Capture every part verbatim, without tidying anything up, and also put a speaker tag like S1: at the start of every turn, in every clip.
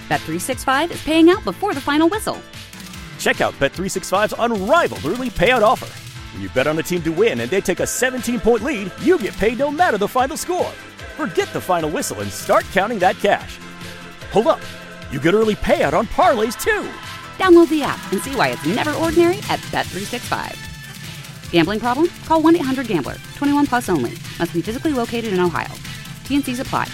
S1: Bet three sixty-five is paying out before the final whistle.
S2: Check out Bet three sixty-five's unrivaled early payout offer. When you bet on a team to win and they take a seventeen-point lead, you get paid no matter the final score. Forget the final whistle and start counting that cash. Hold up. You get early payout on parlays, too.
S1: Download the app and see why it's never ordinary at Bet three sixty-five. Gambling problem? Call one eight hundred gambler. twenty-one plus only. Must be physically located in Ohio. T and Cs apply.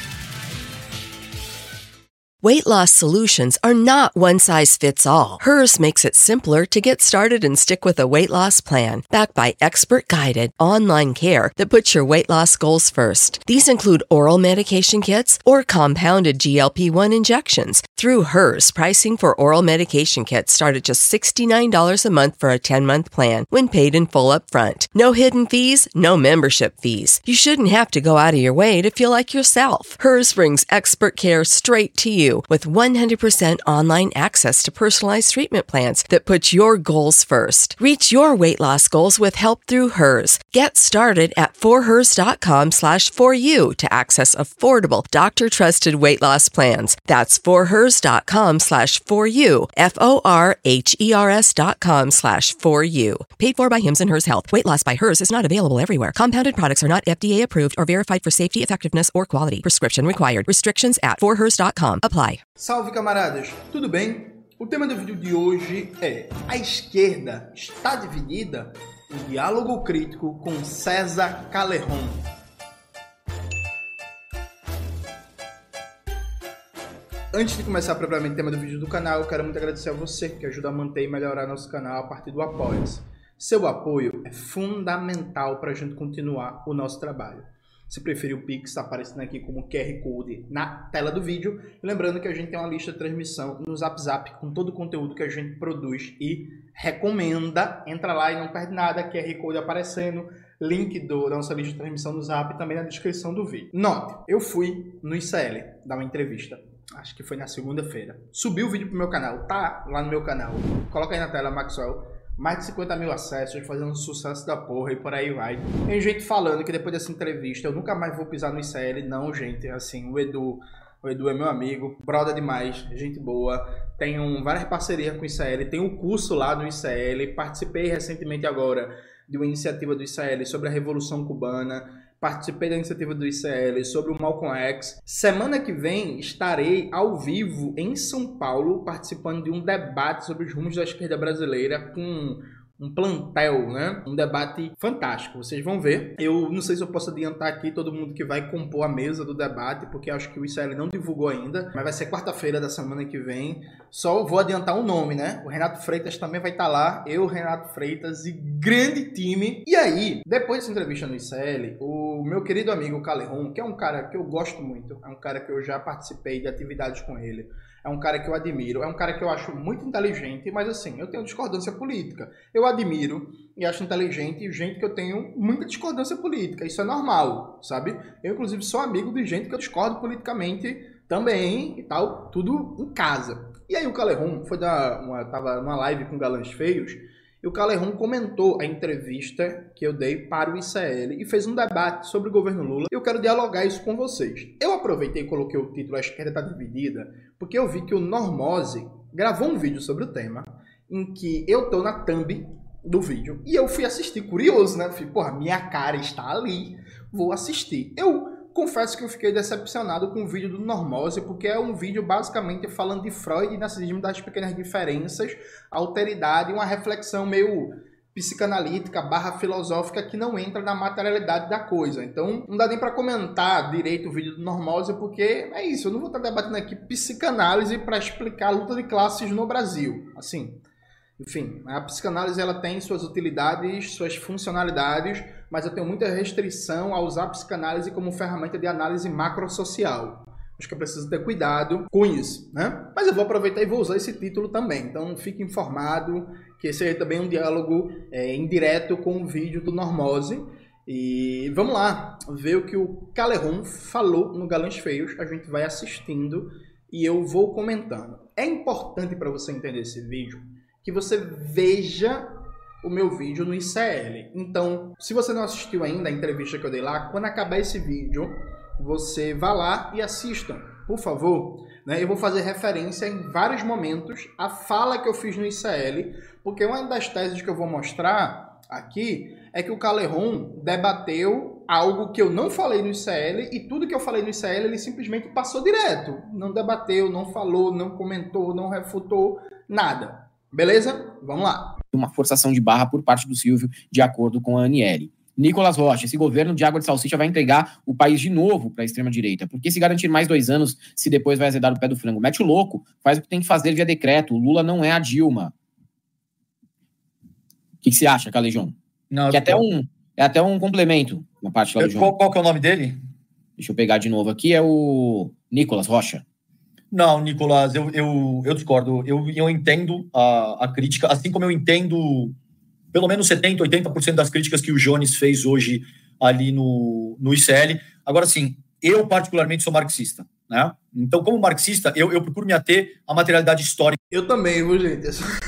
S3: Weight loss solutions are not one size fits all. Hers makes it simpler to get started and stick with a weight loss plan, backed by expert-guided online care that puts your weight loss goals first. These include oral medication kits or compounded G L P one injections. Through Hers, pricing for oral medication kits start at just sixty-nine dollars a month for a ten-month plan when paid in full upfront. No hidden fees, no membership fees. You shouldn't have to go out of your way to feel like yourself. Hers brings expert care straight to you with one hundred percent online access to personalized treatment plans that put your goals first. Reach your weight loss goals with help through Hers. Get started at forhers.com slash for you to access affordable, doctor-trusted weight loss plans. That's forhers.com slash for you, F-O-R-H-E-R-S dot com slash for you. Paid for by Hims and Hers Health. Weight loss by Hers is not available everywhere. Compounded products are not F D A approved or verified for safety, effectiveness, or quality. Prescription required. Restrictions at forhers dot com apply.
S4: Salve, camaradas! Tudo bem? O tema do vídeo de hoje é: a esquerda está dividida? Um diálogo crítico com César Callejon. Antes de começar propriamente o tema do vídeo do canal, eu quero muito agradecer a você que ajuda a manter e melhorar nosso canal a partir do Apoia-se. Seu apoio é fundamental para a gente continuar o nosso trabalho. Se preferir o Pix, está aparecendo aqui como Q R Code na tela do vídeo. E lembrando que a gente tem uma lista de transmissão no Zap Zap com todo o conteúdo que a gente produz e recomenda. Entra lá e não perde nada, Q R Code aparecendo, link do, da nossa lista de transmissão no Zap também na descrição do vídeo. Note, eu fui no I C L dar uma entrevista. Acho que foi na segunda-feira. Subi o vídeo pro meu canal, tá lá no meu canal. Coloca aí na tela, Maxwell. Mais de cinquenta mil acessos, fazendo um sucesso da porra e por aí vai. Tem gente falando que depois dessa entrevista eu nunca mais vou pisar no I C L. Não, gente, assim, o Edu, o Edu é meu amigo, brother demais, gente boa. Tenho várias parcerias com o I C L, tenho um curso lá no I C L. Participei recentemente agora de uma iniciativa do I C L sobre a Revolução Cubana. Participei da iniciativa do I C L sobre o Malcolm X. Semana que vem estarei ao vivo em São Paulo participando de um debate sobre os rumos da esquerda brasileira com um plantel, né? Um debate fantástico, vocês vão ver. Eu não sei se eu posso adiantar aqui todo mundo que vai compor a mesa do debate, porque acho que o I C L não divulgou ainda, mas vai ser quarta-feira da semana que vem. Só vou adiantar um nome, né? O Renato Freitas também vai estar lá, eu, Renato Freitas e grande time. E aí, depois dessa entrevista no I C L, o meu querido amigo Callejon, que é um cara que eu gosto muito, é um cara que eu já participei de atividades com ele, é um cara que eu admiro, é um cara que eu acho muito inteligente, mas assim, eu tenho discordância política. Eu admiro e acho inteligente gente que eu tenho muita discordância política. Isso é normal, sabe? Eu, inclusive, sou amigo de gente que eu discordo politicamente também e tal, tudo em casa. E aí o Callejon foi dar uma, tava numa live com Galãs Feios, e o Callejon comentou a entrevista que eu dei para o I C L e fez um debate sobre o governo Lula. Eu quero dialogar isso com vocês. Eu aproveitei e coloquei o título A Esquerda Está Dividida, porque eu vi que o Normose gravou um vídeo sobre o tema, em que eu tô na thumb do vídeo, e eu fui assistir, curioso, né? Eu falei, porra, minha cara está ali, vou assistir. Eu confesso que eu fiquei decepcionado com o vídeo do Normose, porque é um vídeo basicamente falando de Freud e narcisismo, das pequenas diferenças, alteridade, uma reflexão meio psicanalítica barra filosófica que não entra na materialidade da coisa. Então, não dá nem para comentar direito o vídeo do Normose, porque é isso, eu não vou estar debatendo aqui psicanálise para explicar a luta de classes no Brasil. Assim, enfim, a psicanálise ela tem suas utilidades, suas funcionalidades, mas eu tenho muita restrição a usar a psicanálise como ferramenta de análise macrosocial. Acho que eu preciso ter cuidado com isso, né? Mas eu vou aproveitar e vou usar esse título também. Então fique informado que esse é também um diálogo é, indireto com o vídeo do Normose. E vamos lá, ver o que o Callejon falou no Galãs Feios. A gente vai assistindo e eu vou comentando. É importante para você entender esse vídeo que você veja o meu vídeo no I C L. Então, se você não assistiu ainda a entrevista que eu dei lá, quando acabar esse vídeo, você vá lá e assista por favor, né, eu vou fazer referência em vários momentos à fala que eu fiz no I C L, porque uma das teses que eu vou mostrar aqui é que o Caleron debateu algo que eu não falei no I C L e tudo que eu falei no I C L ele simplesmente passou direto. Não debateu, não falou, não comentou, não refutou, nada. Beleza? Vamos lá.
S5: Uma forçação de barra por parte do Silvio, de acordo com a Aniele. Nicolas Rocha, esse governo de água de salsicha vai entregar o país de novo para a extrema-direita. Por que se garantir mais dois anos se depois vai azedar o pé do frango? Mete o louco, faz o que tem que fazer via decreto. O Lula não é a Dilma. O que, que você acha, Calejão? Não, que é até, um, é até um complemento na parte lá do
S6: João. Qual, qual que é o nome dele?
S5: Deixa eu pegar de novo aqui, é o Nicolas Rocha.
S6: Não, Nicolas, eu, eu, eu discordo. Eu, eu entendo a, a crítica, assim como eu entendo pelo menos setenta, oitenta por cento das críticas que o Jones fez hoje ali no, no I C L. Agora, sim, eu particularmente sou marxista, né? Então, como marxista, eu, eu procuro me ater à materialidade histórica.
S4: Eu também, viu, gente?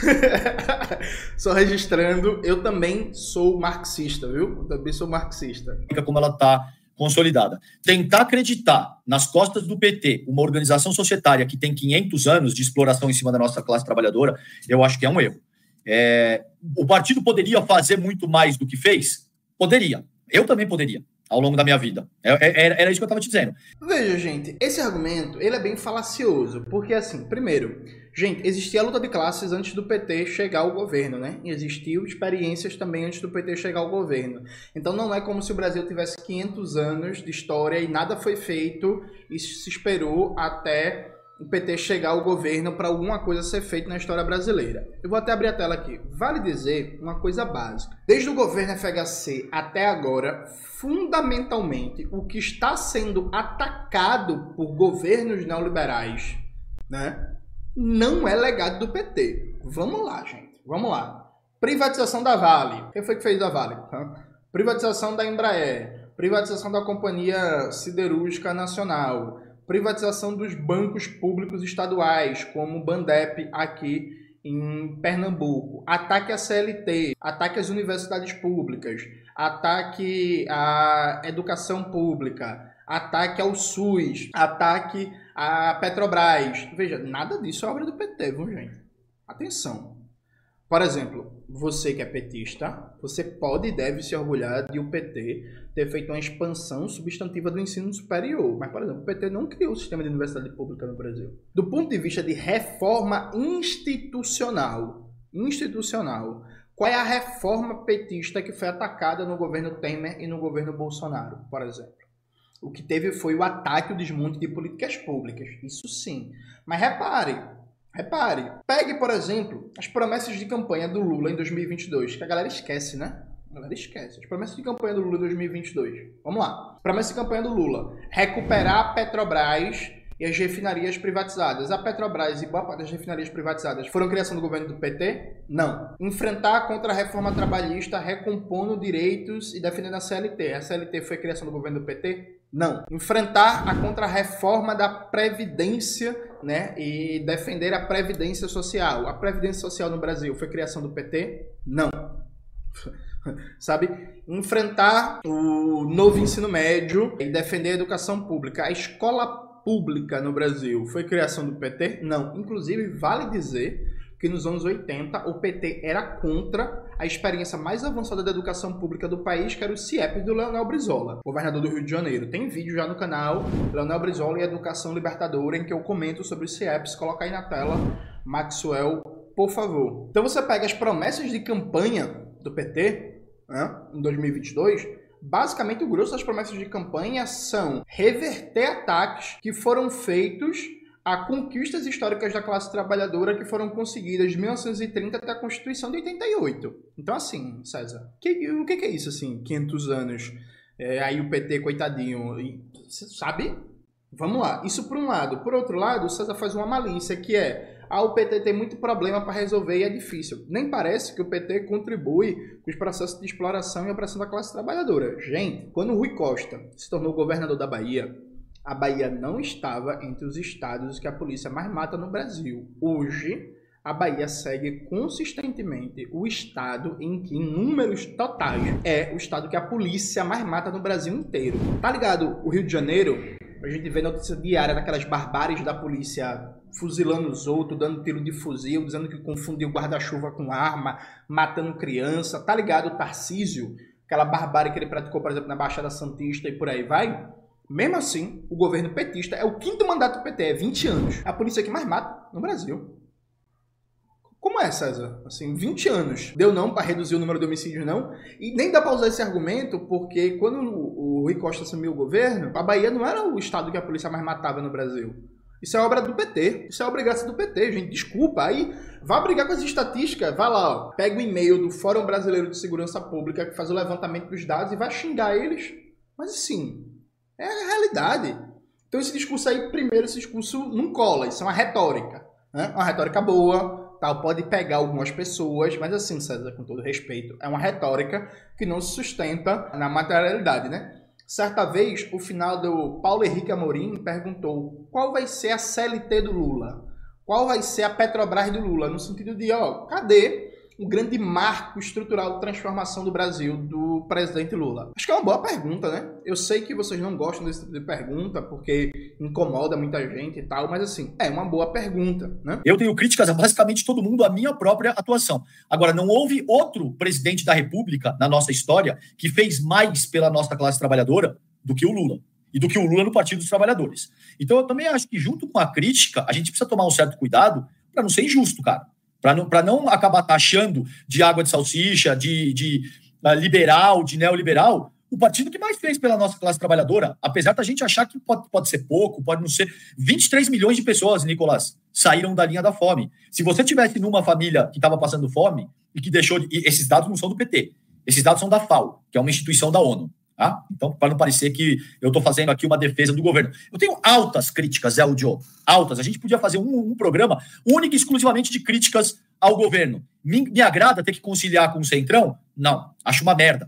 S4: Só registrando, eu também sou marxista, viu? Eu também sou marxista.
S6: Como ela está consolidada. Tentar acreditar nas costas do P T uma organização societária que tem quinhentos anos de exploração em cima da nossa classe trabalhadora, eu acho que é um erro. É, o partido poderia fazer muito mais do que fez? Poderia. Eu também poderia, ao longo da minha vida. Era, era isso que eu estava te dizendo.
S4: Veja, gente, esse argumento ele é bem falacioso, porque assim, primeiro, gente, existia a luta de classes antes do P T chegar ao governo, né? E existiu experiências também antes do P T chegar ao governo. Então não é como se o Brasil tivesse quinhentos anos de história e nada foi feito e se esperou até o P T chegar ao governo para alguma coisa ser feita na história brasileira. Eu vou até abrir a tela aqui. Vale dizer uma coisa básica. Desde o governo F H C até agora, fundamentalmente, o que está sendo atacado por governos neoliberais, né, não é legado do P T. Vamos lá, gente. Vamos lá. Privatização da Vale. Quem foi que fez a Vale? Privatização da Embraer. Privatização da Companhia Siderúrgica Nacional. Privatização dos bancos públicos estaduais, como o Bandep aqui em Pernambuco. Ataque à C L T. Ataque às universidades públicas. Ataque à educação pública. Ataque ao SUS. Ataque à Petrobras. Veja, nada disso é obra do P T, viu, gente? Atenção. Por exemplo, você que é petista, você pode e deve se orgulhar de o P T ter feito uma expansão substantiva do ensino superior. Mas, por exemplo, o P T não criou o sistema de universidade pública no Brasil. Do ponto de vista de reforma institucional, institucional, qual é a reforma petista que foi atacada no governo Temer e no governo Bolsonaro, por exemplo? O que teve foi o ataque ao desmonte de políticas públicas. Isso sim. Mas repare, repare. Pegue, por exemplo, as promessas de campanha do Lula em dois mil e vinte e dois, que a galera esquece, né? A galera esquece. As promessas de campanha do Lula em dois mil e vinte e dois. Vamos lá. Promessa de campanha do Lula. Recuperar a Petrobras e as refinarias privatizadas. A Petrobras e boa parte das refinarias privatizadas foram criação do governo do P T? Não. Enfrentar a contra-reforma trabalhista, recompondo direitos e defendendo a C L T. A C L T foi criação do governo do P T? Não. Enfrentar a contra-reforma da Previdência, né, e defender a Previdência Social. A Previdência Social no Brasil foi criação do P T? Não. Sabe? Enfrentar o novo ensino médio e defender a educação pública. A escola pública no Brasil foi criação do P T? Não. Inclusive, vale dizer que nos anos oitenta o P T era contra a experiência mais avançada da educação pública do país, que era o CIEP do Leonel Brizola, governador do Rio de Janeiro. Tem vídeo já no canal, Leonel Brizola e Educação Libertadora, em que eu comento sobre o CIEP. Se colocar aí na tela, Maxwell, por favor. Então você pega as promessas de campanha do P T, né, em dois mil e vinte e dois, basicamente o grosso das promessas de campanha são reverter ataques que foram feitos a conquistas históricas da classe trabalhadora que foram conseguidas de mil novecentos e trinta até a Constituição de oitenta e oito. Então, assim, César, que, o que, que é isso, assim, quinhentos anos, é, aí o P T, coitadinho, e, sabe? Vamos lá, isso por um lado. Por outro lado, o César faz uma malícia, que é, ah, o P T tem muito problema para resolver e é difícil. Nem parece que o P T contribui com os processos de exploração e opressão da classe trabalhadora. Gente, quando o Rui Costa se tornou governador da Bahia, a Bahia não estava entre os estados que a polícia mais mata no Brasil. Hoje, a Bahia segue consistentemente o estado em que, em números totais, é o estado que a polícia mais mata no Brasil inteiro. Tá ligado? O Rio de Janeiro, A gente vê notícia diária daquelas barbáries da polícia fuzilando os outros, dando tiro de fuzil, dizendo que confundiu guarda-chuva com arma, matando criança. Tá ligado o Tarcísio? Aquela barbárie que ele praticou, por exemplo, na Baixada Santista e por aí vai. Mesmo assim, o governo petista é o quinto mandato do P T, é vinte anos. É a polícia que mais mata no Brasil. Como é, César? Assim, vinte anos. Deu não para reduzir o número de homicídios, não? E nem dá para usar esse argumento, porque quando o Rui Costa assumiu o governo, a Bahia não era o estado que a polícia mais matava no Brasil. Isso é obra do P T. Isso é obra graça do P T, gente. Desculpa. Aí, vá brigar com as estatísticas. Vai lá, ó. Pega o e-mail do Fórum Brasileiro de Segurança Pública, que faz o levantamento dos dados, e vai xingar eles. Mas, assim, é a realidade. Então, esse discurso aí, primeiro, esse discurso não cola. Isso é uma retórica. Né? Uma retórica boa. Tal, pode pegar algumas pessoas, mas assim, César, com todo respeito, é uma retórica que não se sustenta na materialidade, né? Certa vez, o final do Paulo Henrique Amorim perguntou qual vai ser a C L T do Lula? Qual vai ser a Petrobras do Lula? No sentido de, ó, cadê o grande marco estrutural de transformação do Brasil do presidente Lula? Acho que é uma boa pergunta, né? Eu sei que vocês não gostam desse tipo de pergunta, porque incomoda muita gente e tal, mas assim, é uma boa pergunta, né?
S6: Eu tenho críticas a basicamente todo mundo, a minha própria atuação. Agora, não houve outro presidente da República na nossa história que fez mais pela nossa classe trabalhadora do que o Lula. E do que o Lula no Partido dos Trabalhadores. Então, eu também acho que, junto com a crítica, a gente precisa tomar um certo cuidado para não ser injusto, cara. Para não, não acabar taxando de água de salsicha, de, de uh, liberal, de neoliberal, o partido que mais fez pela nossa classe trabalhadora, apesar da gente achar que pode, pode ser pouco, pode não ser. vinte e três milhões de pessoas, Nicolás, saíram da linha da fome. Se você tivesse numa família que estava passando fome e que deixou... De, e esses dados não são do P T, esses dados são da FAO, que é uma instituição da ONU. Tá? Então, para não parecer que eu estou fazendo aqui uma defesa do governo. Eu tenho altas críticas, Eldio, altas. A gente podia fazer um, um programa único e exclusivamente de críticas ao governo. Me, me agrada ter que conciliar com o Centrão? Não, acho uma merda.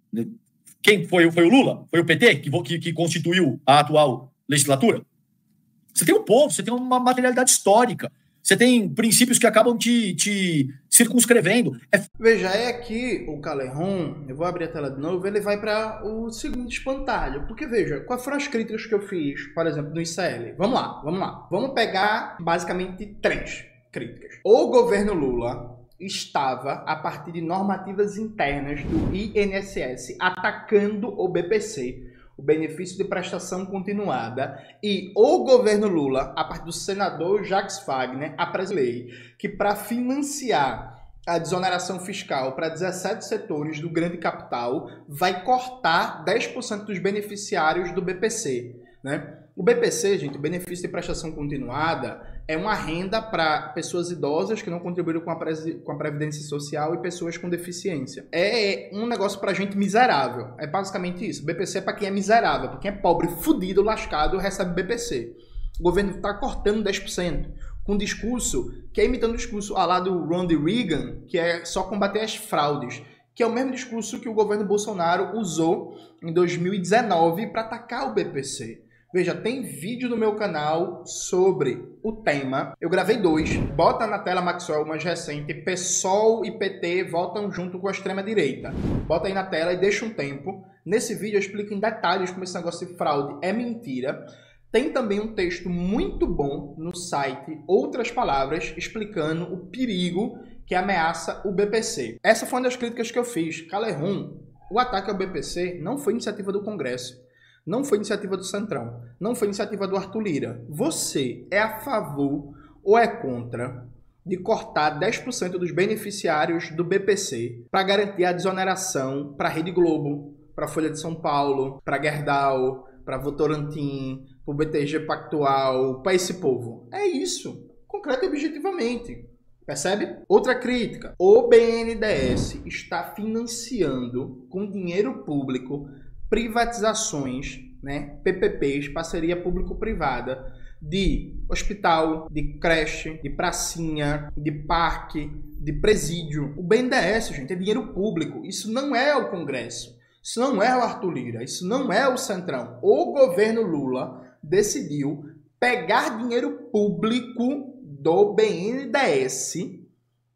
S6: Quem foi, foi o Lula? Foi o P T que, que, que constituiu a atual legislatura? Você tem um povo, você tem uma materialidade histórica. Você tem princípios que acabam te, te circunscrevendo. É...
S4: Veja, é aqui o Calerron, eu vou abrir a tela de novo, ele vai para o segundo espantalho. Porque, veja, quais foram as críticas que eu fiz, por exemplo, no I C L? Vamos lá, vamos lá. Vamos pegar, basicamente, três críticas. O governo Lula estava, a partir de normativas internas do I N S S, atacando o B P C, o benefício de prestação continuada, e o governo Lula, a partir do senador Jacques Wagner, apresentou lei que, para financiar a desoneração fiscal para dezessete setores do grande capital, vai cortar dez por cento dos beneficiários do B P C, né? O B P C, gente, o benefício de prestação continuada, é uma renda para pessoas idosas que não contribuíram com a, pre- com a Previdência Social e pessoas com deficiência. É um negócio para gente miserável. É basicamente isso. O B P C é para quem é miserável, para quem é pobre, fudido, lascado, recebe B P C. O governo está cortando dez por cento. Com um discurso que é imitando o discurso lá do Ronald Reagan, que é só combater as fraudes, que é o mesmo discurso que o governo Bolsonaro usou em dois mil e dezenove para atacar o B P C. Veja, tem vídeo no meu canal sobre o tema. Eu gravei dois. Bota na tela, Maxwell, o mais recente. PSOL e P T votam junto com a extrema-direita. Bota aí na tela e deixa um tempo. Nesse vídeo eu explico em detalhes como esse negócio de fraude é mentira. Tem também um texto muito bom no site Outras Palavras, explicando o perigo que ameaça o B P C. Essa foi uma das críticas que eu fiz. Calerron, o ataque ao B P C não foi iniciativa do Congresso. Não foi iniciativa do Centrão. Não foi iniciativa do Arthur Lira. Você é a favor ou é contra de cortar dez por cento dos beneficiários do B P C para garantir a desoneração para a Rede Globo, para a Folha de São Paulo, para a Gerdau, para a Votorantim, para o B T G Pactual, para esse povo? É isso. Concreto e objetivamente. Percebe? Outra crítica. O B N D E S está financiando com dinheiro público privatizações, né, P P Ps, parceria público-privada, de hospital, de creche, de pracinha, de parque, de presídio. O B N D E S, gente, é dinheiro público. Isso não é o Congresso. Isso não é o Arthur Lira. Isso não é o Centrão. O governo Lula decidiu pegar dinheiro público do B N D E S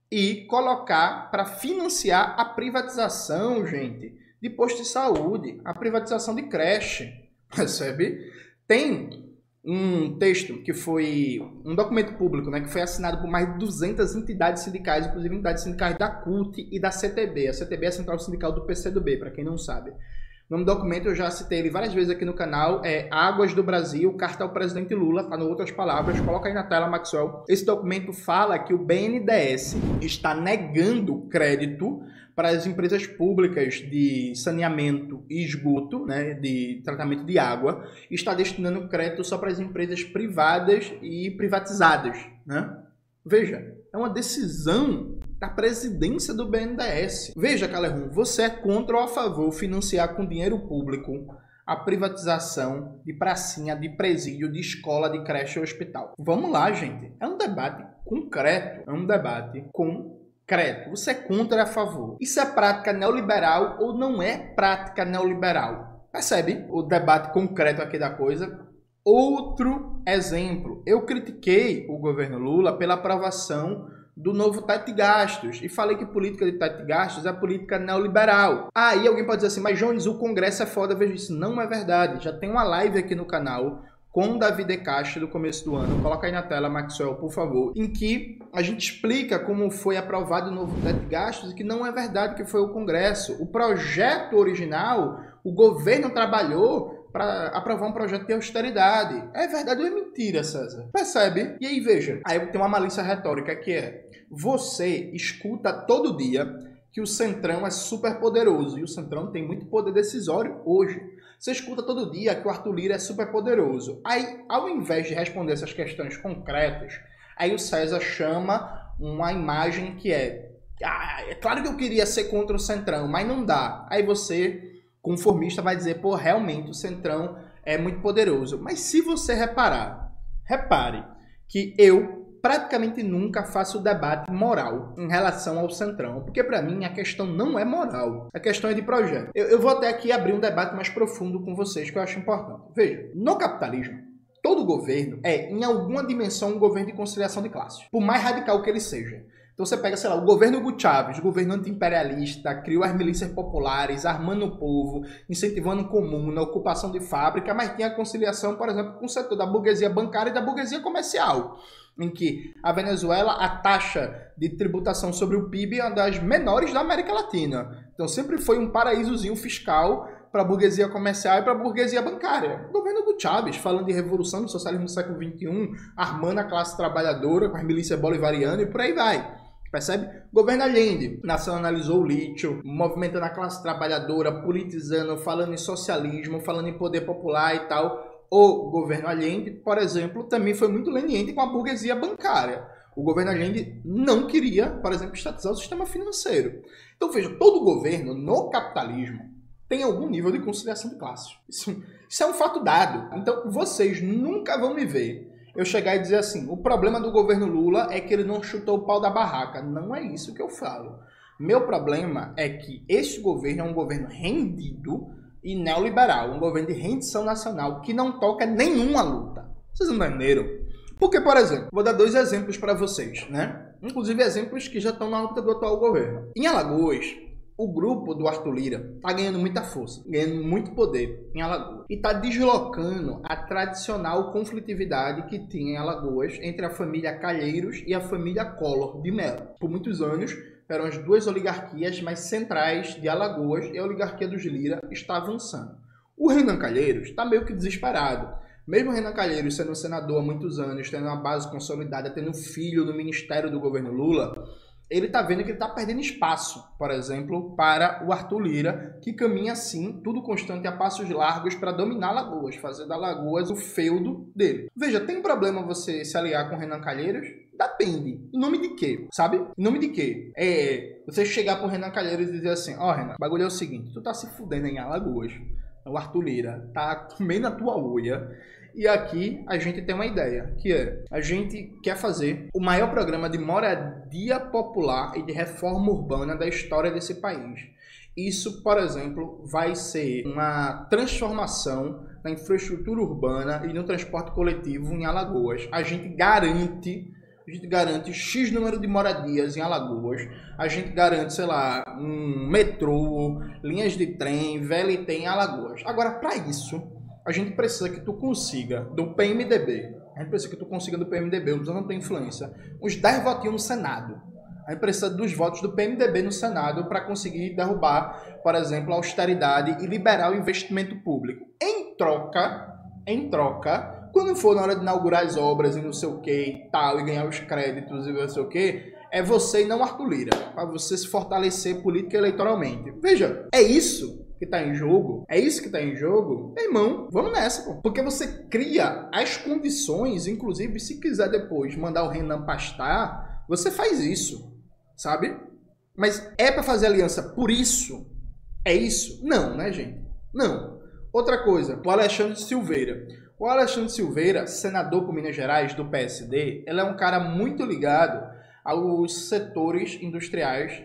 S4: e colocar para financiar a privatização, gente, de posto de saúde, a privatização de creche, percebe? Tem um texto que foi um documento público, né, que foi assinado por mais de duzentas entidades sindicais, inclusive entidades sindicais da C U T e da C T B. A C T B é a Central Sindical do P C do B, para quem não sabe. O nome do documento, eu já citei ele várias vezes aqui no canal, é Águas do Brasil, Carta ao Presidente Lula, tá no Outras Palavras, coloca aí na tela, Maxwell. Esse documento fala que o B N D E S está negando crédito para as empresas públicas de saneamento e esgoto, né, de tratamento de água, e está destinando crédito só para as empresas privadas e privatizadas, né? Veja, é uma decisão da presidência do B N D E S. Veja, Calerrum, você é contra ou a favor financiar com dinheiro público a privatização de pracinha, de presídio, de escola, de creche ou hospital? Vamos lá, gente. É um debate concreto, é um debate com concreto. Você é contra ou a favor? Isso é prática neoliberal ou não é prática neoliberal? Percebe o debate concreto aqui da coisa? Outro exemplo. Eu critiquei o governo Lula pela aprovação do novo teto de gastos e falei que política de teto de gastos é política neoliberal. Aí alguém pode dizer assim, mas Jones, o Congresso é foda, veja isso. Não é verdade. Já tem uma live aqui no canal com o Davi De Castro do começo do ano, coloca aí na tela, Maxwell, por favor, em que a gente explica como foi aprovado o novo teto de gastos e que não é verdade que foi o Congresso. O projeto original, o governo trabalhou para aprovar um projeto de austeridade. É verdade ou é mentira, César? Percebe? E aí, veja, aí tem uma malícia retórica que é, você escuta todo dia que o Centrão é super poderoso, e o Centrão tem muito poder decisório hoje. Você escuta todo dia que o Arthur Lira é super poderoso. Aí, ao invés de responder essas questões concretas, aí o César chama uma imagem que é, ah, é claro que eu queria ser contra o Centrão, mas não dá. Aí você, conformista, vai dizer, pô, realmente o Centrão é muito poderoso. Mas se você reparar, repare que eu praticamente nunca faço debate moral em relação ao Centrão, porque para mim a questão não é moral, a questão é de projeto. Eu, eu vou até aqui abrir um debate mais profundo com vocês, que eu acho importante. Veja, no capitalismo, todo governo é, em alguma dimensão, um governo de conciliação de classes, por mais radical que ele seja. Então você pega, sei lá, o governo Hugo Chávez, governo anti-imperialista, criou as milícias populares, armando o povo, incentivando o comum, na ocupação de fábrica, mas tinha a conciliação, por exemplo, com o setor da burguesia bancária e da burguesia comercial, em que a Venezuela, a taxa de tributação sobre o P I B é uma das menores da América Latina. Então sempre foi um paraísozinho fiscal para a burguesia comercial e para a burguesia bancária. O governo Hugo Chávez, falando de revolução do socialismo do século vinte e um, armando a classe trabalhadora com as milícias bolivarianas e por aí vai. Percebe? O governo Allende nacionalizou o lítio, movimentando a classe trabalhadora, politizando, falando em socialismo, falando em poder popular e tal. O governo Allende, por exemplo, também foi muito leniente com a burguesia bancária. O governo Allende não queria, por exemplo, estatizar o sistema financeiro. Então, veja, todo governo no capitalismo tem algum nível de conciliação de classes. Isso, isso é um fato dado. Então, vocês nunca vão me ver eu chegar e dizer assim, o problema do governo Lula é que ele não chutou o pau da barraca. Não é isso que eu falo. Meu problema é que este governo é um governo rendido e neoliberal, um governo de rendição nacional que não toca nenhuma luta. Vocês entenderam? Porque, por exemplo, vou dar dois exemplos para vocês, né? Inclusive exemplos que já estão na órbita do atual governo. Em Alagoas, o grupo do Arthur Lira está ganhando muita força, ganhando muito poder em Alagoas. E está deslocando a tradicional conflitividade que tinha em Alagoas entre a família Calheiros e a família Collor de Mello. Por muitos anos, eram as duas oligarquias mais centrais de Alagoas e a oligarquia dos Lira está avançando. O Renan Calheiros está meio que desesperado. Mesmo o Renan Calheiros sendo senador há muitos anos, tendo uma base consolidada, tendo filho no ministério do governo Lula, ele está vendo que ele está perdendo espaço, por exemplo, para o Arthur Lira, que caminha assim, tudo constante a passos largos para dominar Alagoas, fazer da Alagoas o feudo dele. Veja, tem problema você se aliar com o Renan Calheiros? Depende. Em nome de quê? Sabe? Em nome de quê? É você chegar pro Renan Calheiros e dizer assim, ó, oh, Renan, o bagulho é o seguinte, tu tá se fudendo em Alagoas, o Arthur Lira tá comendo a tua unha, e aqui a gente tem uma ideia, que é, a gente quer fazer o maior programa de moradia popular e de reforma urbana da história desse país. Isso, por exemplo, vai ser uma transformação na infraestrutura urbana e no transporte coletivo em Alagoas. A gente garante, a gente garante X número de moradias em Alagoas, a gente garante, sei lá, um metrô, linhas de trem, V L T em Alagoas. Agora, para isso, a gente precisa que tu consiga, do P M D B, a gente precisa que tu consiga do P M D B, usando a tua influência, uns dez votinhos no Senado. A gente precisa dos votos do P M D B no Senado para conseguir derrubar, por exemplo, a austeridade e liberar o investimento público. Em troca, em troca, quando for na hora de inaugurar as obras e não sei o que e tal, e ganhar os créditos e não sei o que, é você e não Arthur Lira, para você se fortalecer política e eleitoralmente. Veja, é isso que tá em jogo, é isso que tá em jogo, meu irmão, vamos nessa, pô. Porque você cria as condições, inclusive, se quiser depois mandar o Renan pastar, você faz isso, sabe? Mas é para fazer aliança por isso? É isso? Não, né, gente? Não. Outra coisa, o Alexandre Silveira. O Alexandre Silveira, senador por Minas Gerais, do P S D, ele é um cara muito ligado aos setores industriais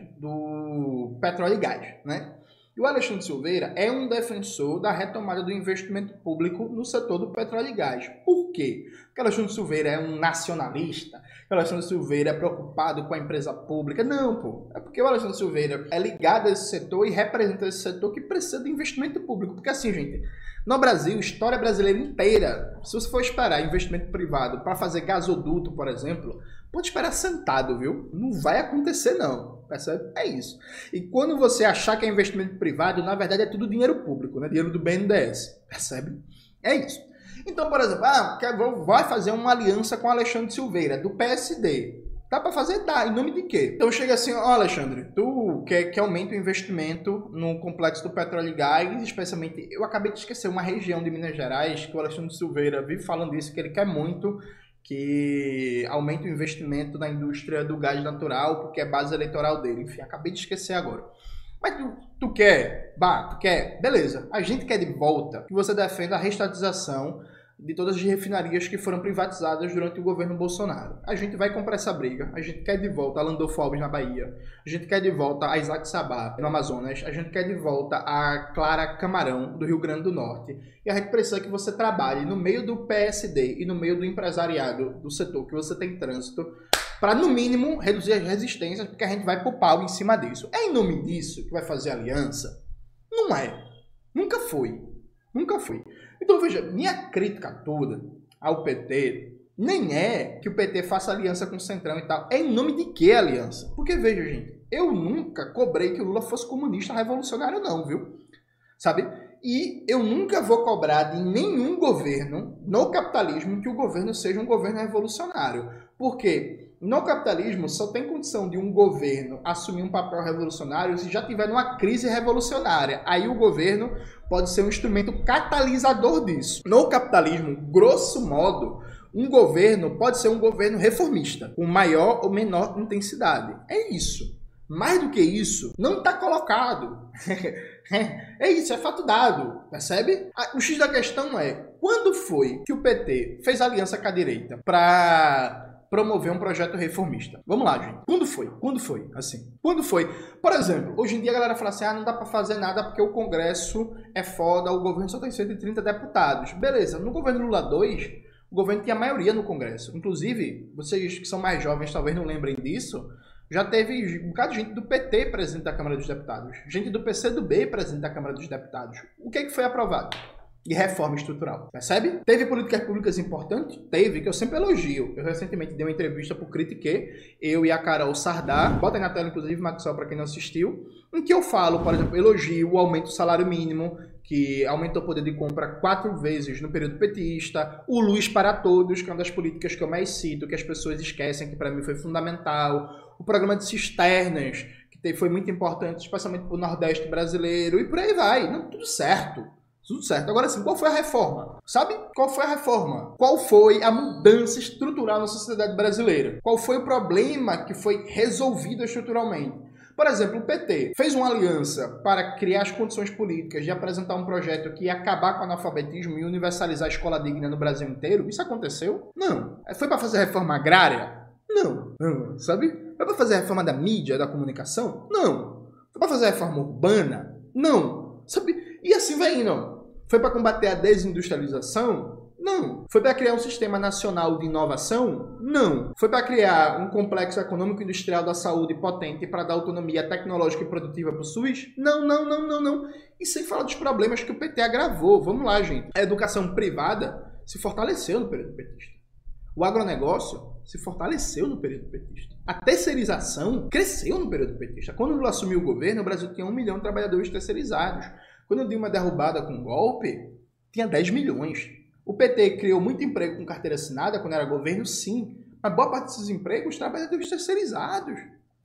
S4: do petróleo e gás, né? E o Alexandre Silveira é um defensor da retomada do investimento público no setor do petróleo e gás. Por quê? Porque o Alexandre Silveira é um nacionalista? O Alexandre Silveira é preocupado com a empresa pública? Não, pô. É porque o Alexandre Silveira é ligado a esse setor e representa esse setor que precisa de investimento público. Porque assim, gente, no Brasil, história brasileira inteira, se você for esperar investimento privado para fazer gasoduto, por exemplo, pode esperar sentado, viu? Não vai acontecer, não. Percebe? É isso. E quando você achar que é investimento privado, na verdade é tudo dinheiro público, né? Dinheiro do B N D E S. Percebe? É isso. Então, por exemplo, ah, vai fazer uma aliança com o Alexandre Silveira, do P S D. Dá para fazer? Dá. Em nome de quê? Então chega assim, ó, Alexandre, tu quer que aumente o investimento no complexo do petróleo e gás, especialmente, eu acabei de esquecer uma região de Minas Gerais, que o Alexandre Silveira vive falando isso, que ele quer muito que aumente o investimento na indústria do gás natural, porque é base eleitoral dele. Enfim, acabei de esquecer agora. Mas tu, tu quer? Bah, tu quer? Beleza. A gente quer de volta que você defenda a reestatização de todas as refinarias que foram privatizadas durante o governo Bolsonaro. A gente vai comprar essa briga. A gente quer de volta a Landolfo Alves na Bahia. A gente quer de volta a Isaac Sabá no Amazonas. A gente quer de volta a Clara Camarão do Rio Grande do Norte. E a gente precisa que você trabalhe no meio do P S D e no meio do empresariado do setor que você tem trânsito para, no mínimo, reduzir as resistências, porque a gente vai pro pau em cima disso. É em nome disso que vai fazer aliança? Não é. Nunca foi. Nunca foi. Então, veja, minha crítica toda ao P T nem é que o P T faça aliança com o Centrão e tal. É em nome de que aliança? Porque, veja, gente, eu nunca cobrei que o Lula fosse comunista revolucionário, não, viu? Sabe? E eu nunca vou cobrar de nenhum governo no capitalismo que o governo seja um governo revolucionário. Por quê? No capitalismo, só tem condição de um governo assumir um papel revolucionário se já tiver numa crise revolucionária. Aí o governo pode ser um instrumento catalisador disso. No capitalismo, grosso modo, um governo pode ser um governo reformista, com maior ou menor intensidade. É isso. Mais do que isso, não está colocado. É isso, é fato dado, percebe? O X da questão é, quando foi que o P T fez aliança com a direita para promover um projeto reformista? Vamos lá, gente. Quando foi? Quando foi? Assim. Quando foi? Por exemplo, hoje em dia a galera fala assim, ah, não dá pra fazer nada porque o Congresso é foda, o governo só tem cento e trinta deputados. Beleza, no governo Lula dois, o governo tinha maioria no Congresso. Inclusive, vocês que são mais jovens talvez não lembrem disso, já teve um bocado de gente do P T presente da Câmara dos Deputados, gente do P C do B presente da Câmara dos Deputados. O que é que foi aprovado? De reforma estrutural, percebe? Teve políticas públicas importantes? Teve, que eu sempre elogio. Eu recentemente dei uma entrevista pro Critique, eu e a Carol Sardá, bota aí na tela, inclusive, Maxwell, para quem não assistiu, em que eu falo, por exemplo, elogio o aumento do salário mínimo, que aumentou o poder de compra quatro vezes no período petista, o Luz para Todos, que é uma das políticas que eu mais cito, que as pessoas esquecem, que para mim foi fundamental, o programa de cisternas, que foi muito importante, especialmente para o Nordeste brasileiro, e por aí vai. Não, tudo certo. Tudo certo. Agora sim, qual foi a reforma? Sabe? Qual foi a reforma? Qual foi a mudança estrutural na sociedade brasileira? Qual foi o problema que foi resolvido estruturalmente? Por exemplo, o P T fez uma aliança para criar as condições políticas de apresentar um projeto que ia acabar com o analfabetismo e universalizar a escola digna no Brasil inteiro. Isso aconteceu? Não. Foi para fazer reforma agrária? Não. Não. Sabe? Foi para fazer a reforma da mídia, da comunicação? Não. Foi para fazer a reforma urbana? Não. Sabe? E assim vai indo. Foi para combater a desindustrialização? Não. Foi para criar um sistema nacional de inovação? Não. Foi para criar um complexo econômico e industrial da saúde potente para dar autonomia tecnológica e produtiva para o SUS? Não, não, não, não, não. E sem falar dos problemas que o P T agravou. Vamos lá, gente. A educação privada se fortaleceu no período petista. O agronegócio se fortaleceu no período petista. A terceirização cresceu no período petista. Quando o Lula assumiu o governo, o Brasil tinha um milhão de trabalhadores terceirizados. Quando o Dilma derrubada com golpe, tinha dez milhões. O P T criou muito emprego com carteira assinada quando era governo, sim. Mas boa parte desses empregos, trabalhadores terceirizados.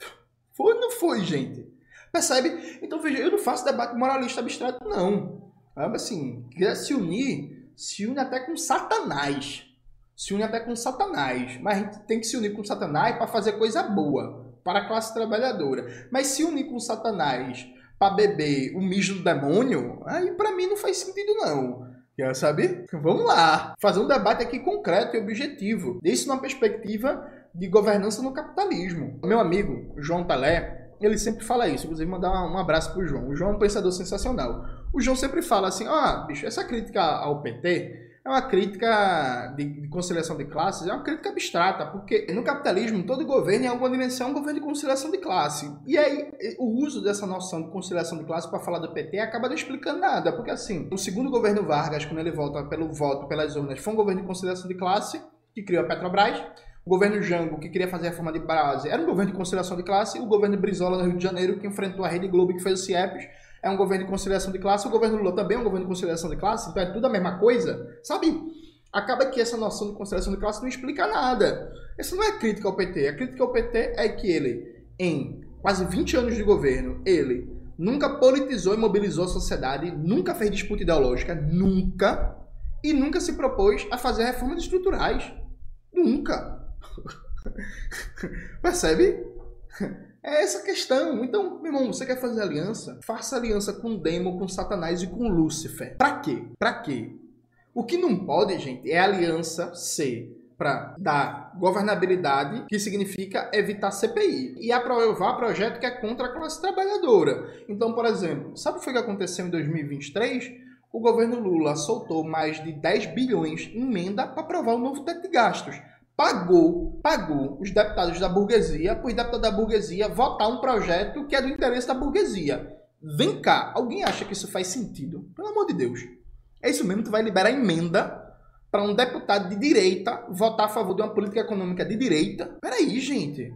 S4: Foi ou não foi, gente? Percebe? Então, veja, eu não faço debate moralista abstrato, não. Assim, quiser se unir, se une até com Satanás. Se une até com Satanás. Mas a gente tem que se unir com Satanás para fazer coisa boa para a classe trabalhadora. Mas se unir com Satanás para beber o mijo do demônio, aí para mim não faz sentido, não. Quer saber? Vamos lá. Fazer um debate aqui concreto e objetivo. Isso numa perspectiva de governança no capitalismo. Meu amigo, João Talé, ele sempre fala isso. Inclusive, mandar um abraço pro João. O João é um pensador sensacional. O João sempre fala assim, ah, bicho, essa crítica ao P T é uma crítica de, de conciliação de classes, é uma crítica abstrata, porque no capitalismo todo governo, em alguma dimensão, é um governo de conciliação de classe. E aí, o uso dessa noção de conciliação de classe para falar do P T acaba não explicando nada, porque assim, o segundo governo Vargas, quando ele volta pelo voto pelas urnas, foi um governo de conciliação de classe, que criou a Petrobras. O governo Jango, que queria fazer a reforma de base, era um governo de conciliação de classe. O governo Brizola, no Rio de Janeiro, que enfrentou a Rede Globo, que fez o CIEPS, é um governo de conciliação de classe. O governo Lula também é um governo de conciliação de classe. Então é tudo a mesma coisa, sabe? Acaba que essa noção de conciliação de classe não explica nada. Essa não é crítica ao P T. A crítica ao P T é que ele, em quase vinte anos de governo, ele nunca politizou e mobilizou a sociedade, nunca fez disputa ideológica, nunca, e nunca se propôs a fazer reformas estruturais. Nunca. Percebe? É essa a questão. Então, meu irmão, você quer fazer aliança? Faça aliança com o Demo, com Satanás e com Lúcifer. Pra quê? Pra quê? O que não pode, gente, é aliança ser para dar governabilidade, que significa evitar C P I, e aprovar projeto que é contra a classe trabalhadora. Então, por exemplo, sabe o que foi que aconteceu em dois mil e vinte e três? O governo Lula soltou mais de dez bilhões em emenda para aprovar o novo teto de gastos. Pagou, pagou os deputados da burguesia, para os deputados da burguesia votar um projeto que é do interesse da burguesia. Vem cá, alguém acha que isso faz sentido? Pelo amor de Deus. É isso mesmo, tu vai liberar emenda para um deputado de direita votar a favor de uma política econômica de direita? Peraí, gente.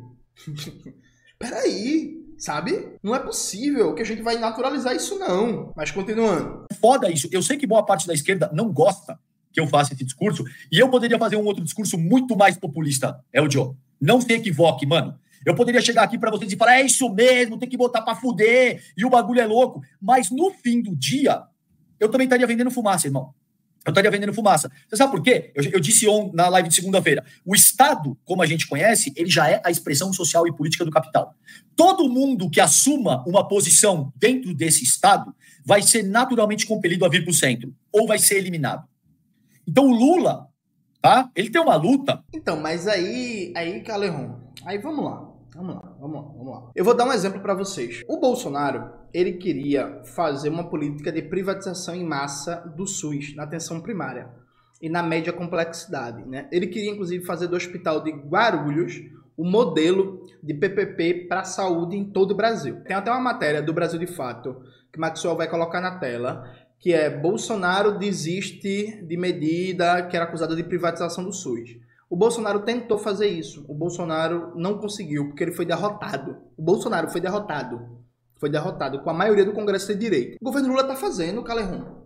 S4: Peraí, sabe? Não é possível que a gente vai naturalizar isso, não. Mas continuando.
S6: Foda isso. Eu sei que boa parte da esquerda não gosta que eu faça esse discurso, e eu poderia fazer um outro discurso muito mais populista, é o Joe. Não se equivoque, mano. Eu poderia chegar aqui pra vocês e falar, é isso mesmo, tem que botar pra fuder, e o bagulho é louco. Mas no fim do dia, eu também estaria vendendo fumaça, irmão. Eu estaria vendendo fumaça. Você sabe por quê? Eu, eu disse on, na live de segunda-feira. O Estado, como a gente conhece, ele já é a expressão social e política do capital. Todo mundo que assuma uma posição dentro desse Estado vai ser naturalmente compelido a vir pro centro, ou vai ser eliminado. Então o Lula, tá? Ele tem uma luta.
S4: Então, mas aí, aí, Calerron, aí vamos lá, vamos lá, vamos lá, vamos lá. Eu vou dar um exemplo para vocês. O Bolsonaro, ele queria fazer uma política de privatização em massa do SUS, na atenção primária e na média complexidade, né? Ele queria, inclusive, fazer do Hospital de Guarulhos o modelo de P P P para a saúde em todo o Brasil. Tem até uma matéria do Brasil de Fato, que o Maxwell vai colocar na tela, que é Bolsonaro desiste de medida que era acusada de privatização do SUS. O Bolsonaro tentou fazer isso. O Bolsonaro não conseguiu, porque ele foi derrotado. O Bolsonaro foi derrotado. Foi derrotado com a maioria do Congresso de direita. O governo Lula está fazendo, Calerron.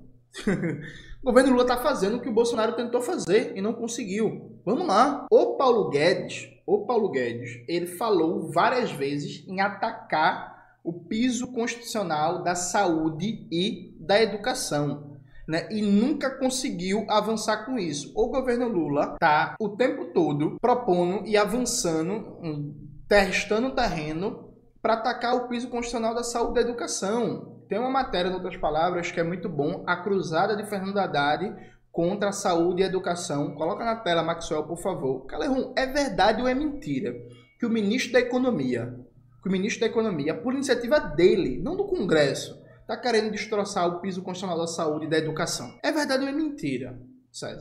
S4: O governo Lula está fazendo o que o Bolsonaro tentou fazer e não conseguiu. Vamos lá. O Paulo Guedes, o Paulo Guedes, ele falou várias vezes em atacar o piso constitucional da saúde e da educação, né? E nunca conseguiu avançar com isso. O governo Lula está o tempo todo propondo e avançando, testando o terreno para atacar o piso constitucional da saúde e da educação. Tem uma matéria, em outras palavras, que é muito bom, a cruzada de Fernando Haddad contra a saúde e a educação. Coloca na tela, Maxwell, por favor. Calerron, é verdade ou é mentira que o ministro da Economia, que o ministro da Economia, por iniciativa dele, não do Congresso, está querendo destroçar o piso constitucional da saúde e da educação? É verdade ou é mentira, César?